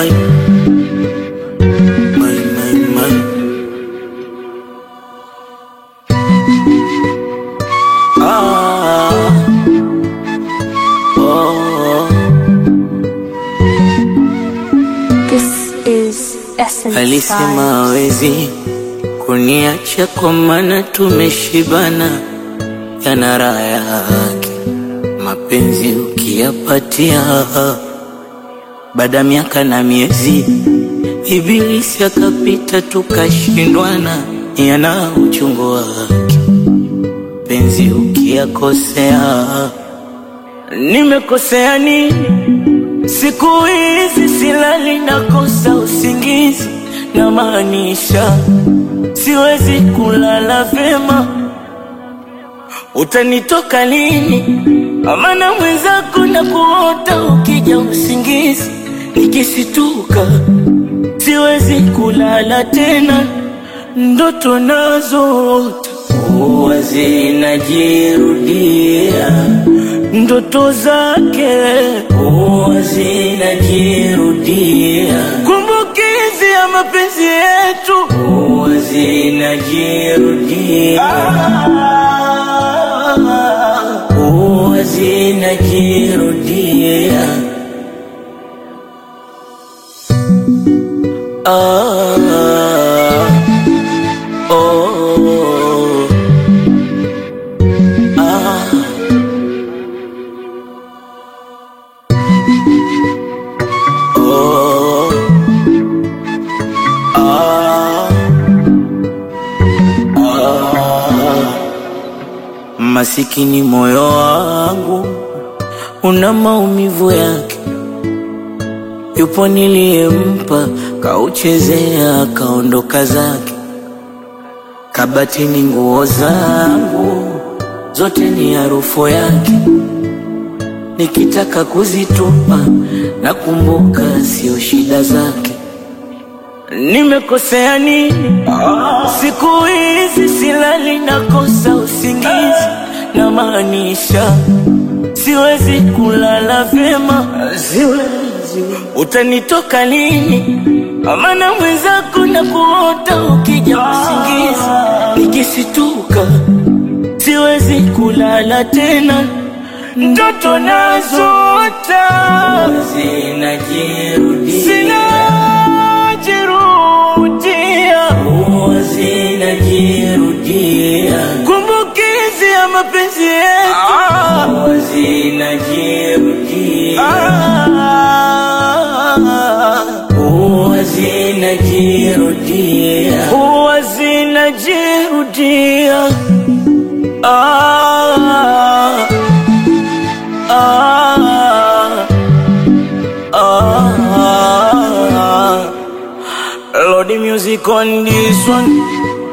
my. Alisema hawezi kuniacha kwa maana tumeshibana, yana raha yake mapenzi ukiyapatia. Baada miaka na miezi ibilisi akapita tukashindwana, yana uchungu wake penzi ukiyakosea. Nimekosea nini? Siku hizi silali nakosa usingizi, na maanisha siwezi kulala vema. Utanitoka lini? Amana mwenzako na kuota ukija usingizi, nikisituka siwezi kulala tena. Ndoto nazo huwa zinajirudia, ndoto zake huwa zinajirudia, kumbukizi ya mapenzi yetu huwa zinajirudia, huwa zinajirudia. Masikini moyo wangu una maumivu yake, yupo niliyempa kauchezea kaondoka zake. Kabatini nguo zangu zote ni harufu yake, nikitaka kuzitupa nakumbuka sio shida zake. Nimekosea nini? Siku hizi silali nakosa usingizi, na maanisha siwezi kulala vema. Utanitoka lini? Amana mwenzako na kuota ukija usingizi, nikisituka siwezi kulala tena. Ndoto nazoota zinajirudia, huwa zinajirudia, kumbukizi ya mapenzi yetu huwa zinajirudia, huwa zinajirudia, huwa zinajirudia. Lord, the music on this one.